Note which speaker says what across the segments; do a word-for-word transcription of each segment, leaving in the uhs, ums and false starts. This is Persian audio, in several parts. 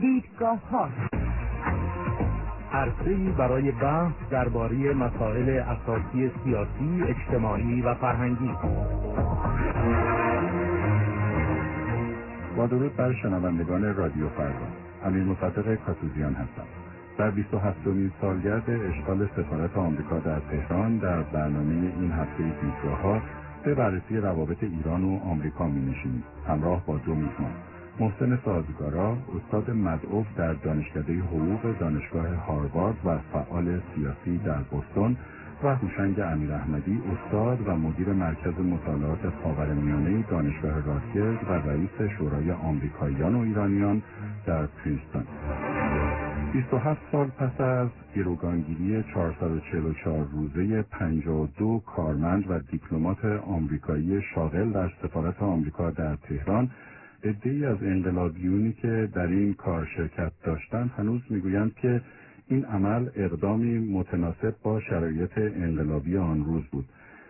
Speaker 1: دیدگاه‌ها، عرصه‌ای برای بحث درباره مسائل اساسی سیاسی، اجتماعی و فرهنگی.
Speaker 2: با درود بر شنوندگان رادیو فردا، امیر مصدق کاتوزیان هستم. در بیست و هفتمین سالگرد اشغال سفارت آمریکا در تهران در برنامه این هفته دیدگاه‌ها به بررسی روابط ایران و آمریکا می‌نشینیم. همراه با دو میزبان: محسن سازگارا، استاد مدعو در دانشکده حقوق دانشگاه هاروارد و فعال سیاسی در بوستون، و هوشنگ امیراحمدی، استاد و مدیر مرکز مطالعات خاورمیانه دانشگاه راتگرز و رئیس شورای آمریکاییان و ایرانیان در پرینستون. بیست و هفت سال پس از گروگانگیری چهارصد و چهل و چهار روزه پنجاه و دو کارمند و دیپلمات آمریکایی شاغل در سفارت آمریکا در تهران، عده‌ای از انقلابیونی که در این کار شرکت داشتند هنوز میگویند که این عمل اقدامی متناسب با شرایط انقلابی آن روز بود.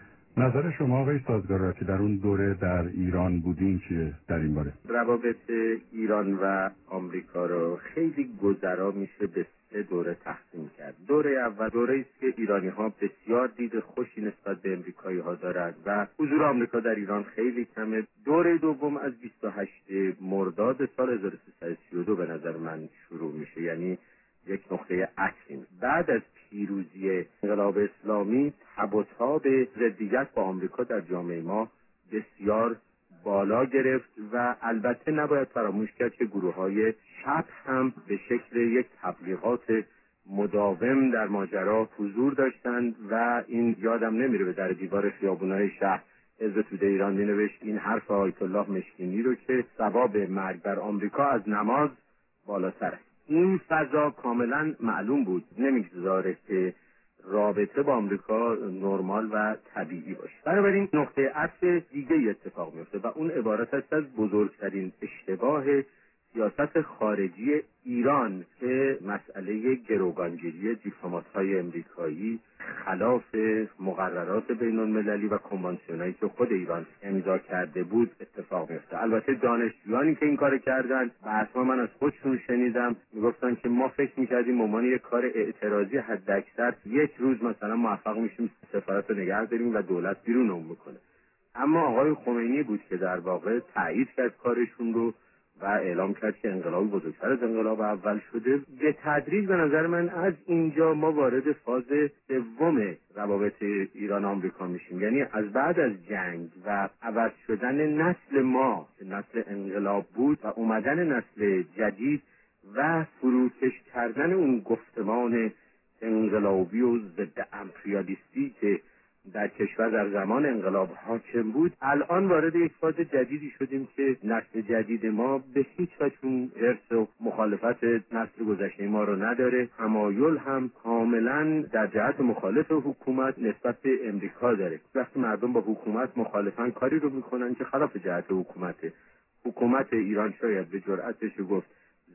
Speaker 2: نظر شما آقای سازگارا که در اون دوره در ایران بودین چیه در این باره؟
Speaker 3: روابط ایران و آمریکا رو خیلی گذرا میشه به سه دوره تقسیم کرد. دوره اول دوره است که ایرانی ها بسیار دید خوشی نسبت به امریکایی ها دارند و حضور آمریکا در ایران خیلی کمه. دوره دوم از بیست و هشتم مرداد سال هزار و سیصد و سی و دو به نظر من شروع میشه، یعنی یک نقطه عطفی. بعد از پیروزی انقلاب اسلامی تب و تاب ضدیت با آمریکا در جامعه ما بسیار بالا گرفت و البته نباید فراموش کرد که گروه‌های چپ هم به شکل یک تبلیغات مداوم در ماجرا حضور داشتند و این یادم نمیره به در دیوار خیابون‌های شهر حزب توده ایران می‌نوشت این حرف آیت الله مشکینی رو که ثواب مرگ بر آمریکا از نماز بالاتر است. این فضا کاملا معلوم بود، نمیگذاره که رابطه با آمریکا نرمال و طبیعی باشه. بنابراین نقطه عطف دیگه اتفاق میفته و اون عبارت است از بزرگترین اشتباه سیاست خارجی ایران که مسئله گروگانگیری دیپلمات‌های امریکایی خلاف مقررات بین‌المللی و کنوانسیونایی که خود ایران امضا کرده بود اتفاق میفته. البته دانشجویانی که این کار کردن و اصلا من از خودشون شنیدم میگفتن که ما فکر میکردیم عنوان یک کار اعتراضی حداکثر یک روز مثلا موفق میشیم سفارت رو نگه داریم و دولت بیرونمون میکنه. اما آقای خمینی بود که در واقع تایید کرد کارشون رو و اعلام کرد که انقلاب بزرگتر از انقلاب اول شده. به تدریج به نظر من از اینجا ما وارد فاز سوم روابط ایران آمریکا میشیم، یعنی از بعد از جنگ و عوض شدن نسل ما که نسل انقلاب بود و اومدن نسل جدید و فروکش کردن اون گفتمان انقلابی و ضد امپریالیستی که در کشور در زمان انقلاب حاکم بود، الان وارد یک فاز جدیدی شدیم که نسل جدید ما به هیچ وجه اون حرص و مخالفت نسل گذشته ما رو نداره. تمایل هم کاملا در جهت مخالف حکومت نسبت به امریکا داره. وقتی مردم با حکومت مخالفن کاری رو میکنن که خلاف جهت حکومته. حکومت ایران شاید به جرأتش گفت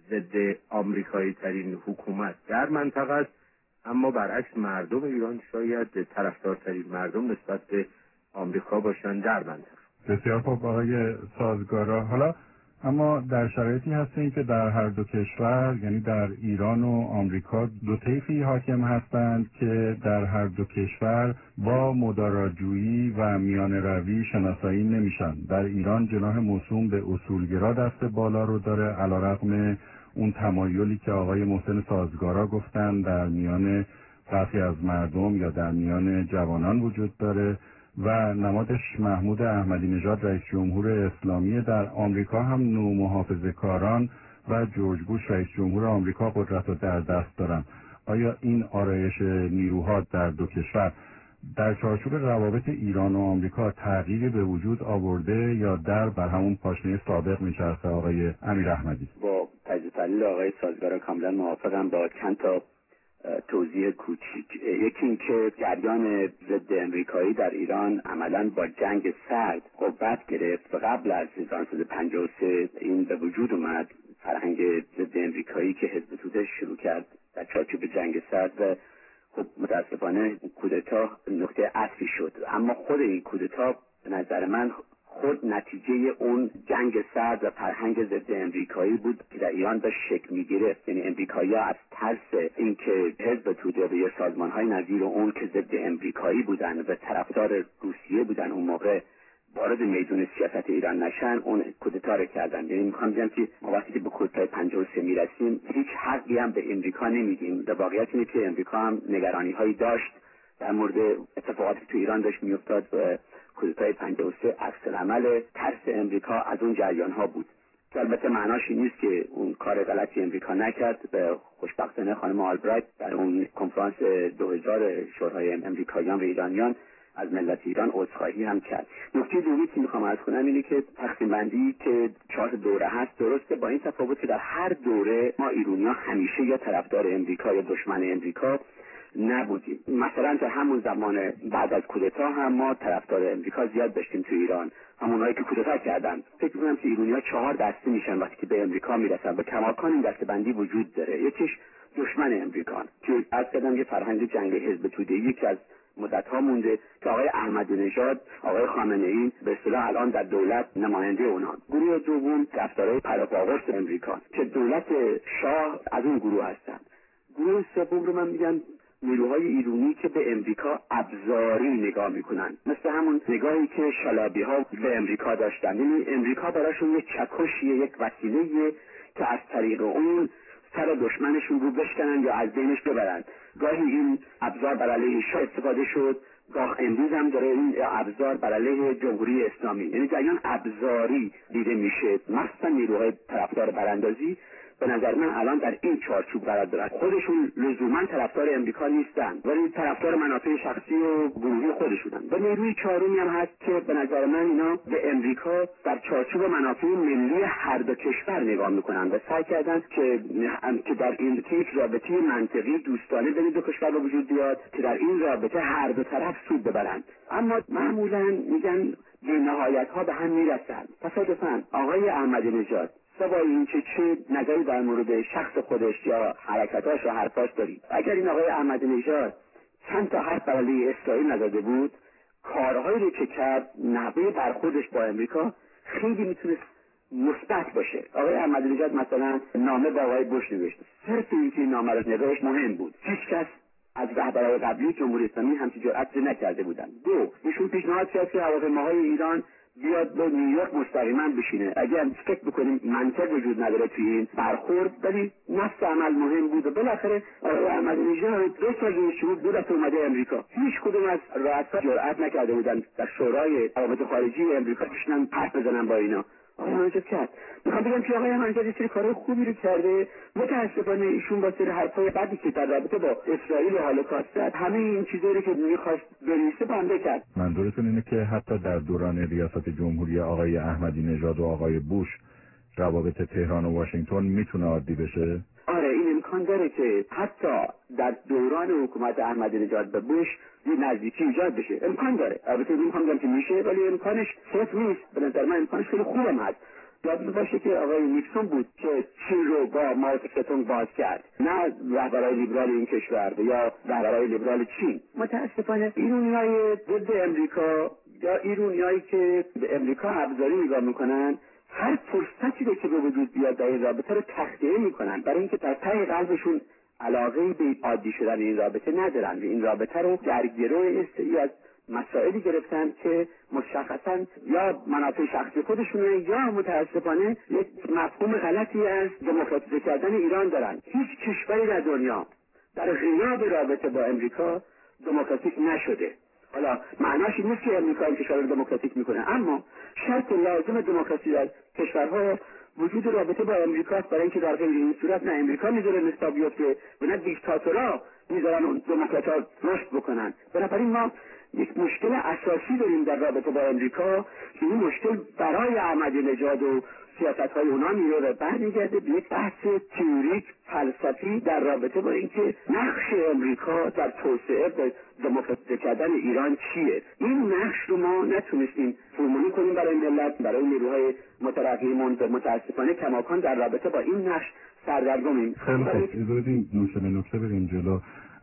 Speaker 3: ضد آمریکایی ترین حکومت در منطقه است، اما برعکس مردم ایران شاید طرفدارترین مردم نسبت به آمریکا باشند در منطقه.
Speaker 2: بسیار خوب آقای سازگارا. حالا اما در شرایطی هستیم که در هر دو کشور، یعنی در ایران و آمریکا، دو طیفی حاکم هستند که در هر دو کشور با مداراجویی و میان روی شناسایی نمیشن. در ایران جناح موسوم به اصولگرا دست بالا رو داره، علیرغم اون تمایلی که آقای محسن سازگارا گفتن در میان برخی از مردم یا در میان جوانان وجود داره و نمادش محمود احمدی نژاد رئیس جمهور اسلامی. در آمریکا هم نومحافظه‌کاران و جورج بوش رئیس جمهور آمریکا قدرت رو در دست دارن. آیا این آرایش نیروها در دو کشور در چارچوب روابط ایران و آمریکا تغییری به وجود آورده یا در بر همون پاشنه سابق میچرخه آقای امیراحمدی؟
Speaker 4: با تجزیه تحلیل آقای سازگارا کاملا موافقم. با چند تا توضیح کوچیک. یکی این که جریان ضد امریکایی در ایران عملا با جنگ سرد قوت گرفت و قبل از هزار و نهصد و پنجاه و سه این به وجود اومد، فرهنگ ضد امریکایی که حزب توده شروع کرد در چارچوب جنگ سرد و خب متاسفانه کودتا نقطه عطفی شد. اما خود این کودتا به نظر من خود نتیجه اون جنگ سرد و فرهنگ ضد امریکایی بود که در ایران داشت شکل می‌گرفت. یعنی امریکایی‌ها از ترس اینکه حزب توده و یا سازمان‌های نظیر اون که ضد امریکایی بودن و طرفدار روسیه بودن اون موقع وارد میدون سیاست ایران نشن، اون کودتا رو کردن. یعنی میخوام بگم که ما وقتی که به کودتای پنجاه و سه میرسیم هیچ حقی هم به امریکا نمیدیم. در واقعیت اینه که امریکا هم نگرانی‌هایی داشت در مورد اتفاقاتی تو ایران داشت میافتاد و کودتای پنجاه و سه عکس العمل ترس امریکا از اون جریان‌ها بود. که البته معناش این نیست که اون کار غلطی امریکا نکرد. به خوشبختانه خانم آلبرایت در اون کنفرانس دو هزار شورای امریکاییان و ایرانیان از ملت ایران عذرخواهی هم کرد. نکته دومی که میخوام عرض کنم اینه که تقسیم بندی که چهار دوره هست درسته، با این تفاوت که در هر دوره ما ایرانی‌ها همیشه یا طرفدار امریکا یا دشمن امریکا نبودیم. مثلا در همون زمان بعد از کودتا هم ما طرفدار امریکا زیاد داشتیم تو ایران، همونایی که کودتا کردن. فکر می‌کنم که ایرانی‌ها چهار دسته میشن وقتی که به امریکا میرسن و کماکان این دسته‌بندی وجود داره. یکیش دشمن امریکا که از کردم یه فرهنگ جنگ حزب توده‌ای که از مدت ها مونده که آقای احمدی نژاد، آقای خامنه‌ای به اصطلاح الان در دولت نماینده اونان. گروه دوم طرفدارای پراپاگورس امریکا که دولت شاه از اون گروه هستن. گروه سوم رو من میگم نیروهای ایرانی که به امریکا ابزاری نگاه میکنن، مثل همون نگاهی که شالابی ها به امریکا داشتن. یعنی امریکا براشون یک چکشیه، یک وسیله‌ایه که از طریق اون سر دشمنشون رو بشکنن یا از بینش ببرن. گاهی این ابزار بر علیه شاه استفاده شد، گاه امروز هم داره این ابزار بر علیه جمهوری اسلامی. یعنی جریان ابزاری دیده میشه، مثلا نیروهای طرفدار براندازی به نظر من الان در این چارچوب قرار دارن. خودشون لزوما طرفدار امریکا نیستن ولی طرفدار منافع شخصی و گروهی خودشونن. و نیروی چهارمی هم هست که به نظر من اینا به امریکا در چارچوب منافع ملی هر دو کشور نگاه میکنن و سعی کردن که که در این یک رابطه منطقی دوستانه بین دو کشور به وجود بیاد که در این رابطه هر دو طرف سود ببرند. اما معمولا میگن به نهایت ها به هم میرسن. تصادفاً آقای احمدی نژاد سوای این که چه نظری در مورد شخص خودش یا حرکتاش و حرفاش دارید، اگر این آقای احمدی نژاد چند تا حرف بر علیه اسرائیل نزده بود، کارهایی رو که کرد، نحوه برخوردش با امریکا خیلی میتونست مثبت باشه. آقای احمدی نژاد مثلا نامه به آقای بوش نوشت، صرف اینکه این نامه رو نوشت مهم بود. هیچ کس از رهبران قبلی جمهوری اسلامی همچین جرأت نکرده بودن. دو، ایشون پیشنهاد کرد که هواپیماهای ایران بیاد به نیویورک مستقیما بشینه. اگر فکر بکنیم منطق وجود نداره توی این برخورد، ولی نفس عمل مهم بود و بالاخره آقای احمدی نژاد دو سال این شروع دو دفعه اومده امریکا. هیچ کدوم از رؤسا جرأت نکرده بودن در شورای روابط خارجی امریکا بشینن حرف بزنن با اینا. آقای احمدی کرد. میخوام بگم که آقای احمدی یه سری کارهای خوبی رو کرده. متاسفانه ایشون با سری حرفای بدی که در رابطه با اسرائیل و هولوکاست زد، همه این چیزایی که میخواست بنویسه بنده کرد.
Speaker 2: منظورتون اینه که حتی در دوران ریاست جمهوری آقای احمدی نژاد و آقای بوش روابط تهران و واشنگتن میتونه عادی بشه؟
Speaker 4: آره، این امکان داره که حتی در دوران حکومت احمدی نژاد به بوش یه نزدیکی ایجاد بشه. امکان داره. البته نمیخوام بگم که میشه، ولی امکانش صفر نیست. به نظر من امکانش خیلی خوبم هست. یاد باشه که آقای نیکسون بود که چین رو با ماو ستونگ باز کرد، نه رهبرای لیبرال این کشور یا رهبرای لیبرال چین. متاسفانه ایرانیای ضد امریکا یا ایرانیایی که به امریکا ابزاری نگاه میکنن، هر فرصتی رو که به وجود بیاد در این رابطه رو تخطئه میکنن، برای اینکه در ته قلبشون علاقه به عادی شدن این رابطه ندارن. این رابطه رو در گروه استری از مسائلی گرفتن که مشخصا یا منافع شخصی خودشونه یا متاسفانه یک مفهوم غلطی از دموکراتیزه کردن ایران دارن. هیچ کشوری در دنیا در غیاب رابطه با امریکا دموکراتیک نشده. حالا معناش این نیست که امریکا این کشور رو دموکراتیک میکنه، اما شرط لازم دموکراسی در کشورها وجود رابطه با امریکاست، برای اینکه در غیر این صورت نه امریکا میذاره نسبت بیفته و نه دیکتاتورها میذارن اون دموکرات‌ها رشد بکنن. بنابراین ما یک مشکل اساسی داریم در رابطه با امریکا که این مشکل برای احمدی نژاد و سیاست‌های اونا میره و برمیگرده به یک بحث تئوریک فلسفی در رابطه با اینکه نقش امریکا در توسعه به دموکراتیزه کردن ایران چیه. این نقش رو ما نتونستیم فرمولی کنیم برای ملت، برای نیروهای مترقیمون و متاسفانه کماکان در رابطه با این نقش سردرگمیم.
Speaker 2: خیلی خوب، اجازه بدین نوشه به نوشه بریم جلو.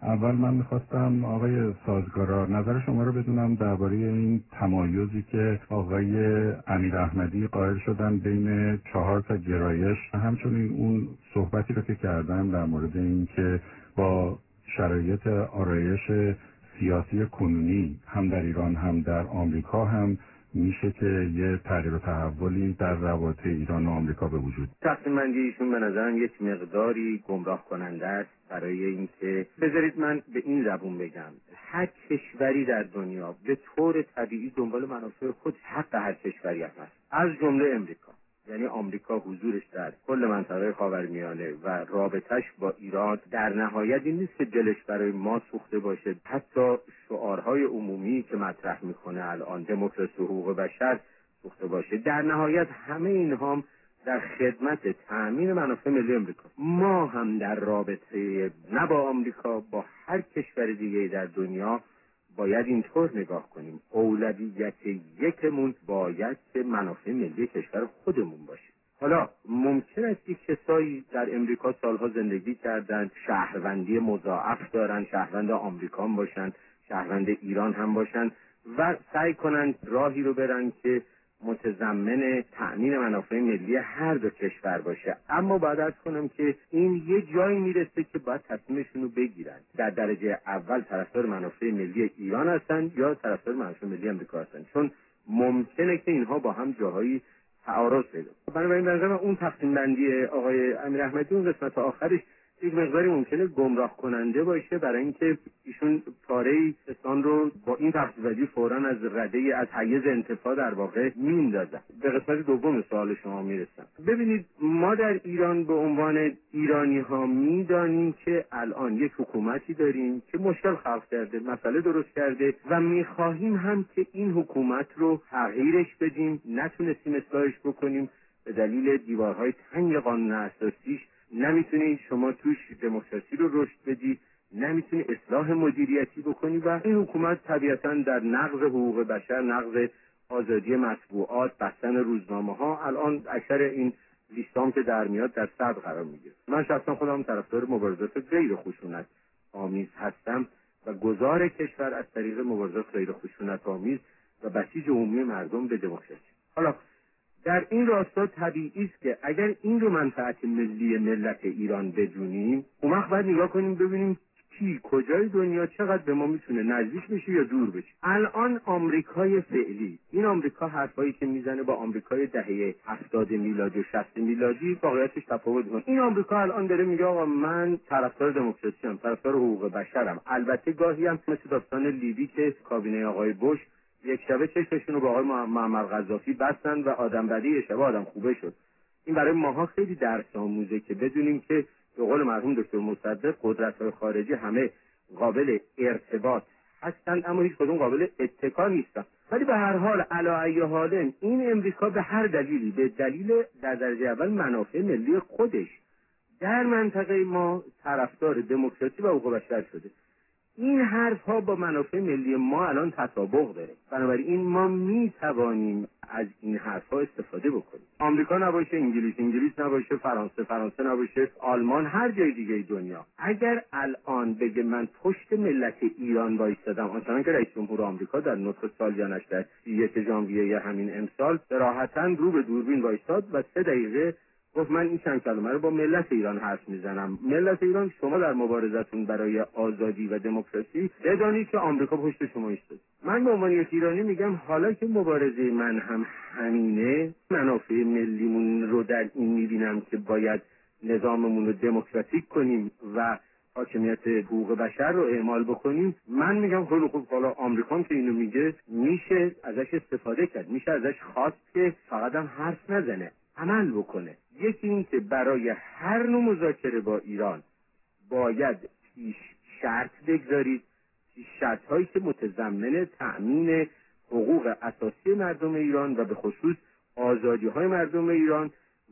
Speaker 2: اول من میخواستم آقای سازگارا نظر شما رو بدونم درباره این تمایزی که آقای امیر احمدی قائل شدن بین چهار تا گرایش، همچنین اون صحبتی رو که کردن در مورد این که با شرایط آرایش سیاسی کنونی هم در ایران هم در آمریکا هم میشه که یه تغییر و تحولی در روابط ایران و آمریکا به وجود.
Speaker 3: تقسیم بندی ایشون به نظرم یک مقداری گمراه کننده است برای اینکه بذارید من به این زبون بگم، هر کشوری در دنیا به طور طبیعی دنبال منافع خود، حق هر کشوری هست، از جمله امریکا. یعنی آمریکا حضورش در کل منطقه خاورمیانه و رابطش با ایران در نهایت این نیست که دلش برای ما سوخته باشه. حتی شعارهای عمومی که مطرح میکنه الان، دموکراسی و حقوق بشر، سوخته باشه. در نهایت همه اینها هم در خدمت تأمین منافع ملی امریکا. ما هم در رابطه نه با آمریکا، با هر کشور دیگه در دنیا باید اینطور نگاه کنیم. اولویت یکمون باید که منافع ملی کشور خودمون باشه. حالا ممکن است که کسایی در امریکا سالها زندگی کردن، شهروندی مضاعف دارن، شهروند آمریکا هم باشن، شهروند ایران هم باشن و سعی کنن راهی رو برن که متضمن تأمین منافع ملی هر دو کشور باشه. اما باید عرض کنم که این یه جایی میرسه که باید تصمیمشون رو بگیرن. در درجه اول طرفدار منافع ملی ایران هستن یا طرفدار منافع ملی امریکا هستن، چون ممکنه که اینها با هم جاهایی تعارض پیدا کنه. بنابراین به نظر من اون تقسیم بندی آقای امیر احمدی اون قسمت آخرش یک مقداری ممکنه گمراه کننده باشه، برای اینکه ایشون پاره اسلام رو با این تقسیم بندی فوراً از رده از حیز انتفاع در واقع میندازن. به قسمت دوم سوال شما میرسم. ببینید، ما در ایران به عنوان ایرانی ها میدانیم که الان یک حکومتی داریم که مشکل خلق کرده، مسئله درست کرده و میخواهیم هم که این حکومت رو تغییرش بدیم. نتونستیم اصلاحش بکنیم به دلیل دیوارهای تنگ قانون اساسیش. نمیتونی شما توش دموکراسی رو رشد بدی، نمیتونی اصلاح مدیریتی بکنی و این حکومت طبیعتاً در نقض حقوق بشر، نقض آزادی مطبوعات، بستن روزنامه ها، الان اکثر این لیستام که در میاد در صدر قرار میگیره. من شخصا خودم طرفدار مبارزات غیر خشونت آمیز هستم و گذار کشور از طریق مبارزات غیر خشونت آمیز و بسیج عمومی مردم به دموکراسی. حالا در این راستا طبیعی است که اگر این رو منفعت ملی ملت ایران بدونیم، اون وقت باید نگاه کنیم ببینیم کی کجای دنیا چقدر به ما میتونه نزدیک بشه یا دور بشه. الان آمریکای فعلی، این آمریکا حرفایی که میزنه با آمریکای دهه هفتاد میلادی و شصت میلادی واقعیتش تفاوت داره. این آمریکا الان داره میگه آقا من طرفدار دموکراسی ام، طرفدار حقوق بشرم. البته گاهی هم مثل داستان لیبی که کابینه آقای بوش یک شبه چشمشون رو با آقای معمر قذافی بستن و آدم بدی یه شبه آدم خوبه شد. این برای ماها خیلی درس آموزه که بدونیم که به قول مرحوم دکتر مصدق قدرت‌های خارجی همه قابل ارتباط هستند اما هیچ کدوم قابل اتکا نیستن. ولی به هر حال علی ای حال این امریکا به هر دلیلی، به دلیل در درجه اول منافع ملی خودش در منطقه ما طرفدار دموکراسی و حقوق بشر شده. این حرف ها با منافع ملی ما الان تطابق داره. بنابراین ما می توانیم از این حرف ها استفاده بکنیم. آمریکا نباشه انگلیس، انگلیس نباشه فرانسه، فرانسه نباشه آلمان، هر جای دیگه دنیا. اگر الان بگه من پشت ملت ایران وایستادم، آنچنان که رئیس جمهور آمریکا در نطق سالیانش در یک ژانویه همین امسال صراحتاً رو به دوربین وایستاد و سه دقیقه گفت من این چند کلمه رو با ملت ایران حرف میزنم. ملت ایران، شما در مبارزتون برای آزادی و دموکراسی بدانید که آمریکا پشت شما ایستاد. من به عنوان یک ایرانی میگم حالا که مبارزه من هم همینه، منافع ملیمون رو در این میبینم که باید نظاممون رو دموکراتیک کنیم و حاکمیت حقوق بشر رو اعمال بکنیم، من میگم خیلی خوب، حالا آمریکا که اینو میگه میشه ازش استفاده کرد، میشه ازش خواست که فقط هم حرف نزنه، عمل بکنه. یکی این که برای هر نوع مذاکره با ایران باید پیش شرط بگذارید، پیش شرط هایی که متضمن تأمین حقوق اساسی مردم ایران و به خصوص آزادی های مردم ایران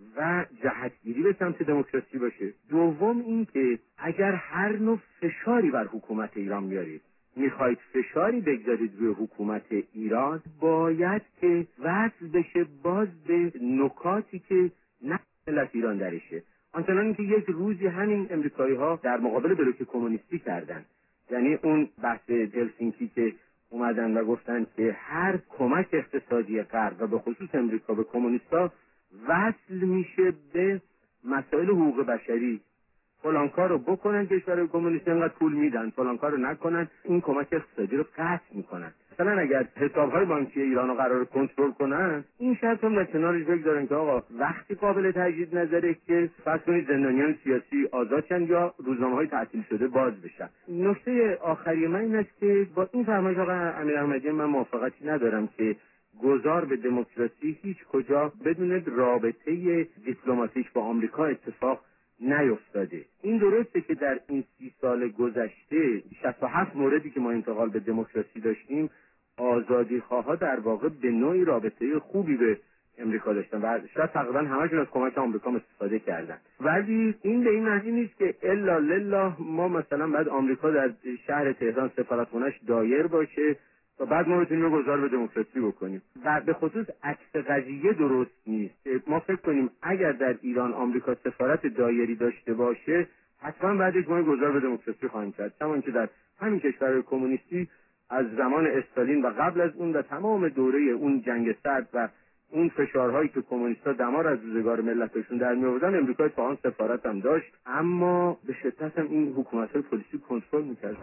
Speaker 3: و جهتگیری به سمت دموکراسی باشه. دوم این که اگر هر نوع فشاری بر حکومت ایران میارید، میخواید فشاری بگذارید روی حکومت ایران، باید که وصل بشه باز به نکاتی که نه ملت ایران درشه. آنچنان که یک روزی همین امریکایی ها در مقابل بلوک کمونیستی کردن، یعنی اون بحث هلسینکی که اومدن و گفتن که هر کمک اقتصادی غرب و به خصوص امریکا به کمونیست‌ها وصل میشه به مسائل حقوق بشری. فلان کار رو بکنن کشور کمونیست انقدر پول میدن، فلان کار رو نکنن این کمک اقتصادی رو قطع میکنن. مثلا اگر حساب‌های بانکی ایران رو قرار کنترل کنن، این شرط هم در کنارش بگذارن که آقا وقتی قابل تجدید نظره که فرض کنید زندانیان سیاسی آزاد شن یا روزنامه‌های تعطیل شده باز بشن. نکته آخری من این است که با این فرمایش آقای امیر احمدی من موافقتی ندارم که گذار به دموکراسی هیچ کجا بدون رابطه دیپلماتیک با آمریکا اتفاق نیفتاده. این درسته که در این سی سال گذشته شصت و هفت موردی که ما انتقال به دموکراسی داشتیم، آزادی خواها در واقع به نوعی رابطه خوبی به امریکا داشتن و شاید تقریبا همشون از کمک آمریکا استفاده کردن. ولی این به این معنی نیست که الا لله ما مثلا بعد آمریکا در شهر تهران سفارتخونه‌اش دایر باشه و بعد ما بتونیم گذار به دموکراسی بکنیم. و به خصوص عکس قضیه درست نیست. ما فکر کنیم اگر در ایران آمریکا سفارت دایری داشته باشه حتما بعدش ما گذار به دموکراسی خواهیم کرد، چون که در همین کشور کمونیستی از زمان استالین و قبل از اون و تمام دوره اون جنگ سرد و اون فشارهایی که کمونیست‌ها دمار از روزگار ملتشون در می‌آوردن، امریکا تا آن سفارت هم داشت، اما به شدت هم این حکومت‌های پلیسی کنترل می‌کرد.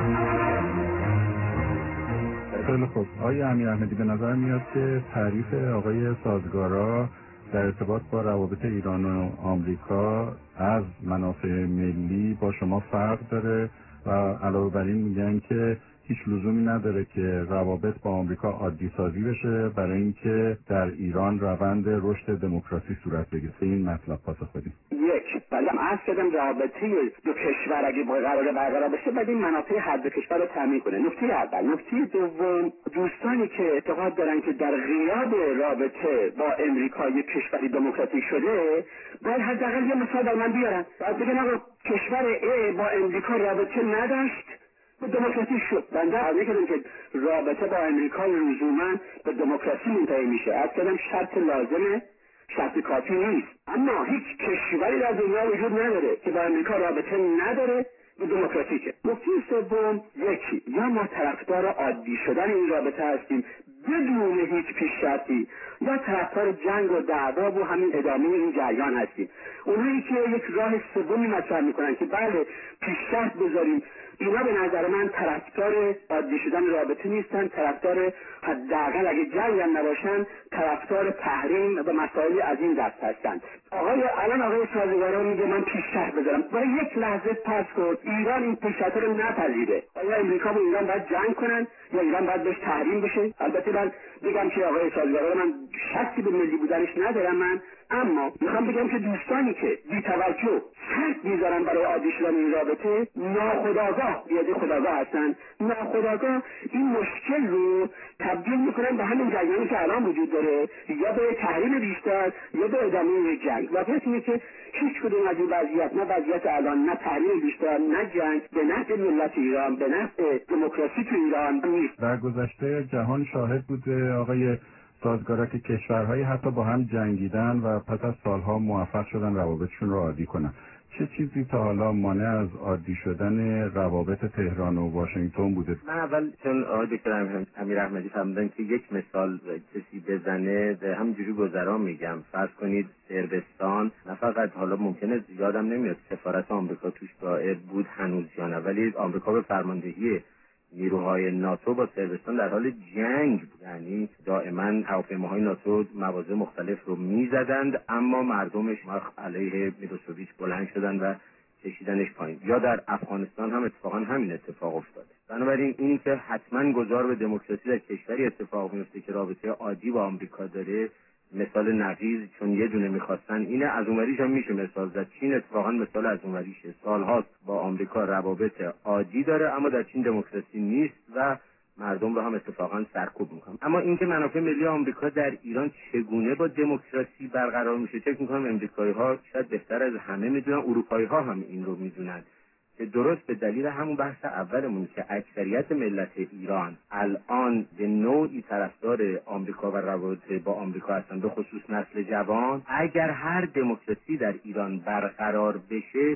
Speaker 2: خیلی خوب. آقای امیر احمدی به نظر میاد که تعریف آقای سازگارا در ارتباط با روابط ایران و آمریکا از منافع ملی با شما فرق داره و علاوه بر این میگن که هیچ لزومی نداره که روابط با آمریکا عادی سازی بشه برای اینکه در ایران روند رشد دموکراسی صورت بگیره. این مطلب پاسخ بدید.
Speaker 4: یک، بعدم عرض کردم رابطه دو کشور اگه قرار برقرار بشه باید این منافع هر دو کشور رو تامین کنه. نکته اول. نکته دوم، دوستانی که اعتقاد دارن که در غیاب رابطه با امریکا یک کشوری دموکراتیک شده، باید حداقل یه مثال در من بیارن. باید بگن آقا کشور ای با امریکا رابطه نداشت دموکراسی شد. بنده عرض کردم که رابطه با امریکا لزوما به دموکراسی منتهی میشه. عرض کردم شرط لازمه، شرط کافی نیست. اما هیچ کشوری در دنیا وجود نداره که با امریکا رابطه نداره به دموکراتیکه. نکته سوم، یکی یا ما طرفدار عادی شدن این رابطه هستیم بدون هیچ پیش‌شرطی، یا طرفدار جنگ و دعوا و همین ادامه این جریان هستیم. اونایی که یک راه سومی مطرح میکنن که بله پیش‌شرط بذاریم، اینا به نظر من طرفدار عادی شدن رابطه نیستن، طرفدار حداقل اگه جنگ هم نباشن طرفدار تحریم و مسائل از این دست هستن. آقای الان آقای سازگارا میگه من پیش‌شرط بذارم. برای یک لحظه پس کن ایران این پیش‌شرط رو نپذیره. آیا امریکا با ایران باید جنگ کنن یا ایران باید بهش تحریم بشه؟ البته من بگم که آقای سازگارا من شکی به ملی بودنش ندارم من، اما میخوام بگم که دوستانی که بی توجه شرط میذارن برای عادی شدن این رابطه ناخودآگاه بیاد خودآگاه هستن، ناخودآگاه این مشکل رو تبدیل میکنن به همین جریانی که الان وجود داره، یا به تحریم بیشتر یا به ادامه جنگ. واقعیت اینه که هیچ کدوم از این وضعیت، نه وضعیت الان، نه تحریم بیشتر، نه جنگ به نفع ملت ایران، به نفع دموکراسی تو ایران نیست.
Speaker 2: در گذشته جهان شاهد بوده آقای سازگارا که کشورهایی حتی با هم جنگیدن و پس از سالها موفق شدن روابطشون رو عادی کنن. چه چیزی تا حالا مانع از عادی شدن روابط تهران و واشنگتن بوده؟
Speaker 3: من اول چون آقای دکتر امیر احمدی فرمودن که یک مثال کسی بزنه، همینجوری گذرا میگم. فرض کنید صربستان، نه فقط حالا ممکنه یادم نمیاد سفارت آمریکا توش دائر بود هنوز یا نه، ولی آمریکا به فرماندهی نیروهای ناتو با صربستان در حال جنگ بود. یعنی دائما هواپیماهای ناتو مواضع مختلف رو میزدند اما مردمش علیه میلوسوویچ بلند شدن و کشیدنش پایین. یا در افغانستان هم اتفاقا همین اتفاق افتاده. بنابراین این که حتما گذار به دموکراسی در کشوری اتفاق میفته که رابطه عادی با آمریکا داره مثال نقیض، چون یه دونه میخواستن اینه. از اونوریش هم میشه مثال زد. چین اتفاقا مثال از اونوریشه. سالهاست با آمریکا روابط عادی داره اما در چین دموکراسی نیست و مردم رو هم اتفاقا سرکوب میکنن. اما اینکه منافع ملی آمریکا در ایران چگونه با دموکراسی برقرار میشه، فکر میکنم امریکایی ها شاید بهتر از همه میدونن، اروپایی ها هم این رو میدونن که درست به دلیل همون بحث اولمون که اکثریت ملت ایران الان به نوعی طرفدار آمریکا و روابط با آمریکا هستن، به خصوص نسل جوان. اگر هر دموکراسی در ایران برقرار بشه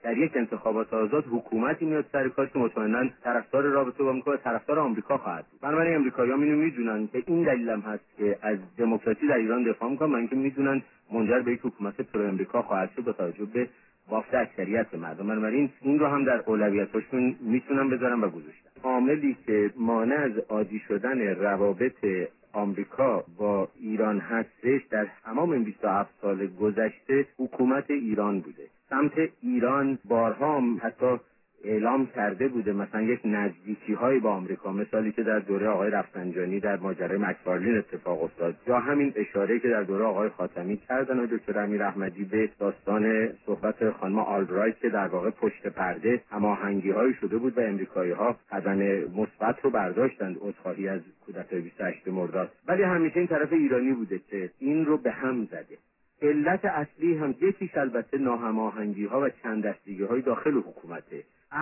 Speaker 3: در یک انتخابات آزاد حکومتی میاد سر کار که مطمئنا طرفدار رابطه با آمریکا و طرفدار آمریکا خواهد بود. بنابراین امریکایی‌ها اینو میدونن که این دلیلم هست که از دموکراسی در ایران دفاع میکنن، من که میدونن منجر به یک حکومت پرو امریکا خواهد شد با توجه به بافت اکثریت مردم. بنابراین این رو هم در اولویتاشون میتونن بذارن و گذاشتن. عاملی که مانع از عادی شدن روابط آمریکا با ایران هستش در تمام این بیست و هفت سال گذشته حکومت ایران بوده. سمت ایران بارها هم حتی اعلام کرده بوده مثلا یک نزدیکی های با آمریکا، مثالی که در دوره آقای رفسنجانی در ماجرای مکفارلین اتفاق افتاد، یا همین اشاره که در دوره آقای خاتمی کردن و دکتر امیر احمدی به داستان صحبت خانم آلبرایت که در واقع پشت پرده هماهنگی هایی شده بود و امریکایی ها قدم مثبت رو برداشتند عذرخواهی از کودتای بیست و هشت مرداد، ولی همیشه این طرف ایرانی بوده که این رو به هم زده. علت اصلی هم یکیش البته ناهماهنگی ها و چند دستگی های داخل حکومته،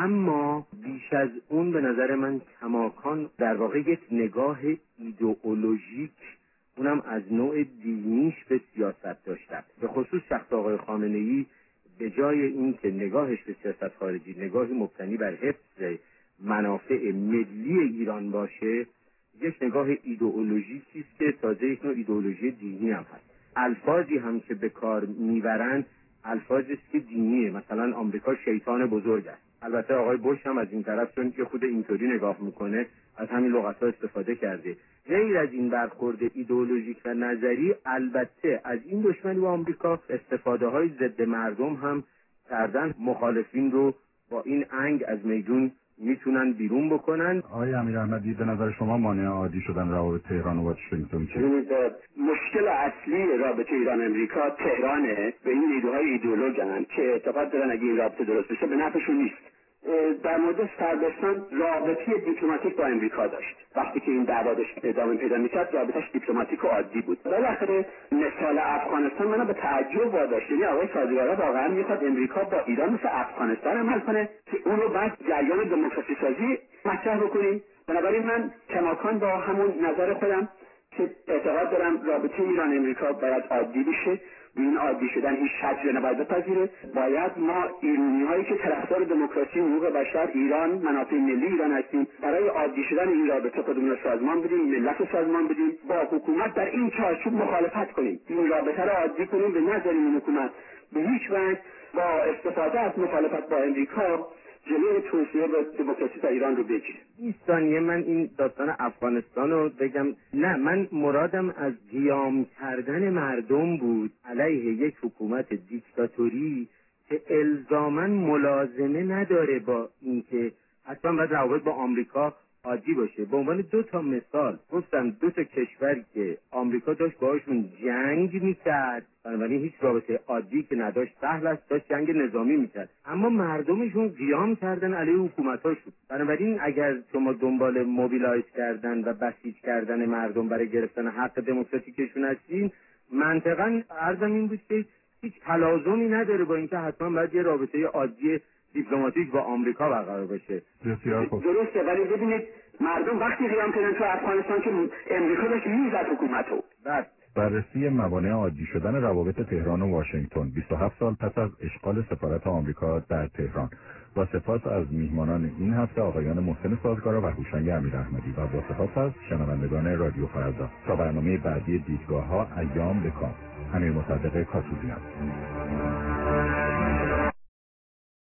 Speaker 3: اما بیش از اون به نظر من کماکان در واقع یک نگاه ایدئولوژیک اونم از نوع دینیش به سیاست داشتن. به خصوص شخص آقای خامنه‌ای به جای این که نگاهش به سیاست خارجی نگاهی مبتنی بر حفظ منافع ملی ایران باشه، یک نگاه ایدئولوژیکی است که تازه یک نوع ایدئولوژی دینی هم هست. الفاظی هم که به کار میبرن الفاظی است که دینیه، مثلا آمریکا شیطان بزرگ است. البته آقای بوش هم از این طرف چون که خود اینطوری نگاه میکنه از همین لغت‌ها استفاده کرده. غیر از این برخورد ایدئولوژیک و نظری، البته از این دشمنی با آمریکا استفاده های ضد مردم هم کردن، مخالفین رو با این انگ از میدون میتونن بیرون بکنن.
Speaker 2: آقای امیر احمدی، به نظر شما مانع عادی شدن روابط تهران و واشنگتن چیه؟
Speaker 4: مشکل اصلی رابطه ایران امریکا تهرانه. به این نیروهای ایدئولوژن که اعتقاد دارن اگه این رابطه درست بشه به نفعشون نیست. در مورد سربستان رابطه دیپلماتیک با امریکا داشت. وقتی که این دعوا ادامه پیدا میکرد رابطش دیپلماتیک و عادی بود. بالاخره مثال افغانستان منو به تعجب واداشت. یعنی آقای سازگارا واقعا میخواد امریکا با ایران مثل افغانستان عمل کنه که اون رو بعد جریان دموکراسی سازی مطرح بکنیم. بنابراین من کماکان با همون نظر خودم که اعتقاد دارم رابطه ایران امریکا باید عادی بشه. این عادی شدن هیچ شرطی نباید بپذیره. باید ما ایرانی هایی که طرفدار دموکراسی و حقوق بشر، ایران، منافع ملی ایران هستیم، برای عادی شدن این رابطه خودمون رو سازمان بدیم، ملت رو سازمان بدیم، با حکومت در این چارچوب مخالفت کنیم، این رابطه رو عادی کنیم، به نظریم این حکومت به هیچ وجه با استفاده از مخالفت با امریکا جلوی توسعه و دموکراسی در ایران رو بگیره.
Speaker 3: بیست ثانیه من این داستان افغانستان رو بگم. نه، من مرادم از قیام کردن مردم بود علیه یک حکومت دیکتاتوری که الزاماً ملازمه نداره با اینکه حتما باید روابط با آمریکا عادی باشه. به عنوان دو تا مثال گفتم دو تا کشوری که آمریکا داشت باهاشون جنگ میکرد، بنابراین هیچ رابطه عادی که نداشت، سهل است داشت جنگ نظامی میکرد، اما مردمشون قیام کردن علیه حکومتاشون. بنابراین اگر شما دنبال موبیلایز کردن و بسیج کردن مردم برای گرفتن حق دموکراتیکشون هستین، منطقاً عرضم این بود که هیچ تلازمی نداره با اینکه حتما باید یه رابطه عادی دیپلماتیک با آمریکا برقرار بشه.
Speaker 2: بسیار خوب.
Speaker 4: درسته، ولی ببینید مردم وقتی قیام کردن تو افغانستان که امریکا داشت میزد حکومتو.
Speaker 2: بعد بررسی موانع عادی شدن روابط تهران و واشنگتن بیست و هفت سال پس از اشغال سفارت آمریکا در تهران. با سپاس از میهمانان این هفته آقایان محسن سازگارا و هوشنگ امیر احمدی و با سپاس از شنوندگان رادیو فردا. تا برنامه بعدی دیدگاه‌ها ایام بکام. امیر مصدق کاتوزیان.